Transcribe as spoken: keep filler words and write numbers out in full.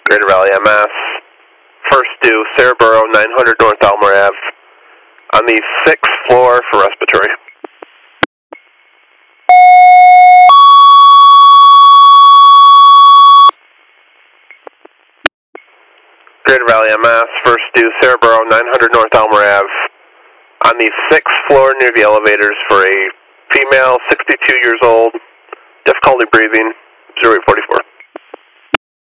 Greater Valley M S, first due, Cerebro, nine hundred North Elmer Ave, on the sixth floor for respiratory. Greater Valley M S, first due, Cerebro, nine hundred North Elmer Ave, on the sixth floor near the elevators for a female, sixty-two years old, difficulty breathing, zero eight forty-four.